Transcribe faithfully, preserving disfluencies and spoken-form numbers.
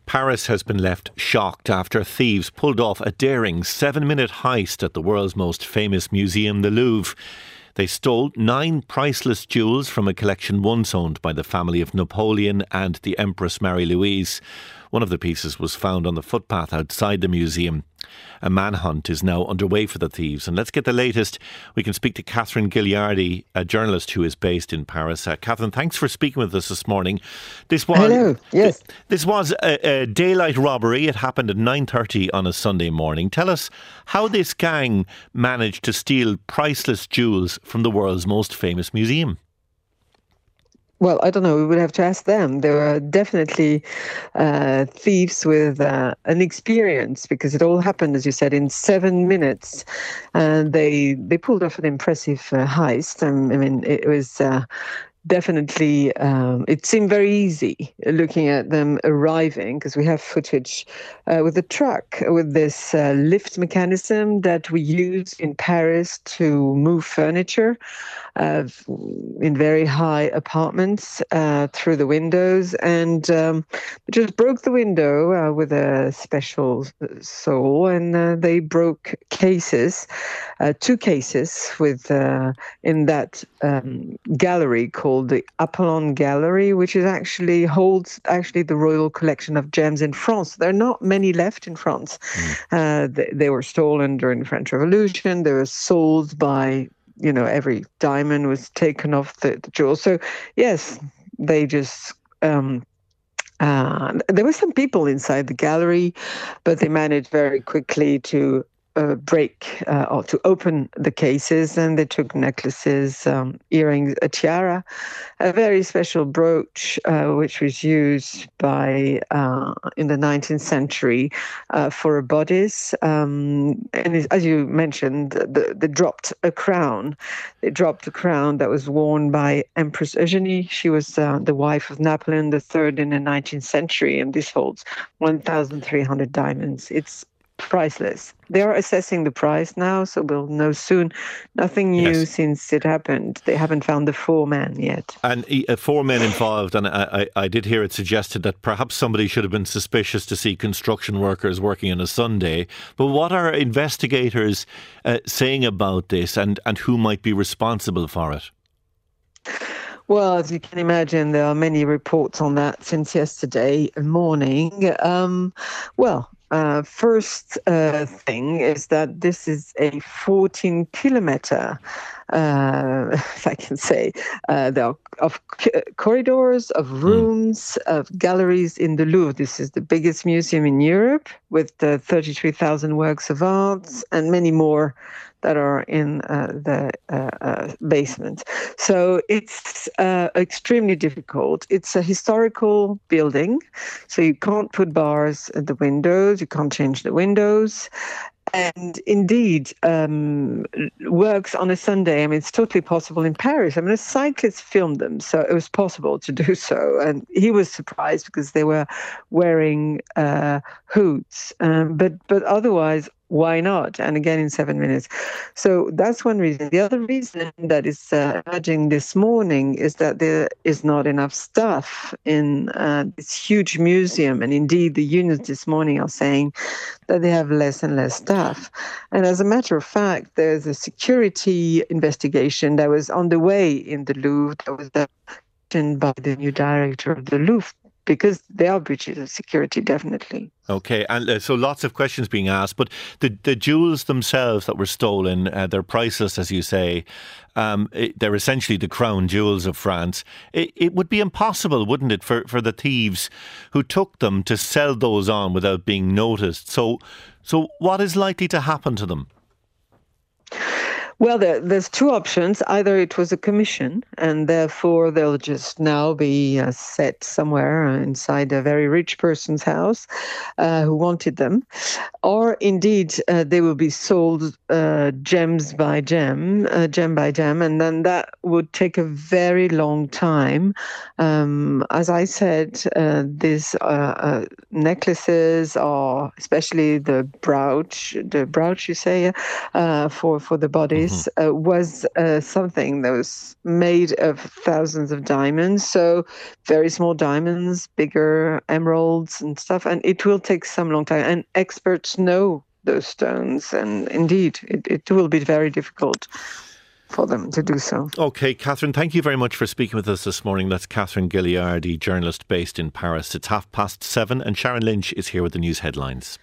Paris has been left shocked after thieves pulled off a daring seven-minute heist at the world's most famous museum, the Louvre. They stole nine priceless jewels from a collection once owned by the family of Napoleon and the Empress Marie-Louise. One of the pieces was found on the footpath outside the museum. A manhunt is now underway for the thieves. And let's get the latest. We can speak to Catherine Gilliardi, a journalist who is based in Paris. Uh, Catherine, thanks for speaking with us this morning. This was, Hello, yes. Th- this was a, a daylight robbery. It happened at nine thirty on a Sunday morning. Tell us how this gang managed to steal priceless jewels from the world's most famous museum. Well, I don't know. We would have to ask them. There are definitely uh, thieves with uh, an experience, because it all happened, as you said, in seven minutes. And they they pulled off an impressive uh, heist. Um, I mean, it was uh, definitely, um, it seemed very easy looking at them arriving, because we have footage uh, with the truck, with this uh, lift mechanism that we use in Paris to move furniture uh, in very high apartments uh, through the windows, and um, just broke the window uh, with a special saw, and uh, they broke cases, uh, two cases with uh, in that um, gallery called the Apollon Gallery, which is actually holds actually the royal collection of gems in France. There are not many left in France. Mm. Uh, they, they were stolen during the French Revolution. They were sold by, you know, every diamond was taken off the, the jewels. So, yes, they just... Um, uh, there were some people inside the gallery, but they managed very quickly to uh, break uh, or to open the cases, and they took necklaces, um, earrings, a tiara, a very special brooch, uh, which was used by uh, in the nineteenth century uh, for a bodice. Um, and as you mentioned, the, they dropped a crown. They dropped a crown that was worn by Empress Eugénie. She was uh, the wife of Napoleon the Third in the nineteenth century, and this holds one thousand three hundred diamonds. It's priceless. They are assessing the price now, so we'll know soon. Nothing new yes. since it happened. They haven't found the four men yet. And uh, four men involved, and I, I, I did hear it suggested that perhaps somebody should have been suspicious to see construction workers working on a Sunday. But what are investigators uh, saying about this, and, and who might be responsible for it? Well, as you can imagine, there are many reports on that since yesterday morning. Um, well, Uh, first uh, thing is that this is a fourteen kilometer, uh, if I can say, uh, there are of c- corridors, of rooms, mm. of galleries in the Louvre. This is the biggest museum in Europe, with uh, thirty-three thousand works of art and many more that are in uh, the uh, uh, basement. So it's uh, extremely difficult. It's a historical building, so you can't put bars at the windows, you can't change the windows. And indeed, um, works on a Sunday, I mean, it's totally possible in Paris. I mean, a cyclist filmed them, so it was possible to do so. And he was surprised because they were wearing uh, hoods. Um, but but otherwise, why not? And again, in seven minutes. So that's one reason. The other reason that is uh, emerging this morning is that there is not enough staff in uh, this huge museum. And indeed, the unions this morning are saying that they have less and less staff. And as a matter of fact, there's a security investigation that was underway in the Louvre that was done by the new director of the Louvre, because there are breaches of security, definitely. Okay, and uh, so lots of questions being asked, but the, the jewels themselves that were stolen, uh, they're priceless, as you say. Um, it, they're essentially the crown jewels of France. It, it would be impossible, wouldn't it, for, for the thieves who took them to sell those on without being noticed. So, so what is likely to happen to them? Well, there, there's two options. Either it was a commission, and therefore they'll just now be uh, set somewhere inside a very rich person's house uh, who wanted them. Or indeed, uh, they will be sold uh, gems by gem, uh, gem by gem, and then that would take a very long time. Um, as I said, uh, these uh, uh, necklaces, or especially the brooch, the brooch you say, uh, for, for the bodies, this uh, was uh, something that was made of thousands of diamonds. So very small diamonds, bigger emeralds and stuff. And it will take some long time. And experts know those stones. And indeed, it, it will be very difficult for them to do so. OK, Catherine, thank you very much for speaking with us this morning. That's Catherine Gilliardi, journalist based in Paris. It's half past seven and Sharon Lynch is here with the news headlines.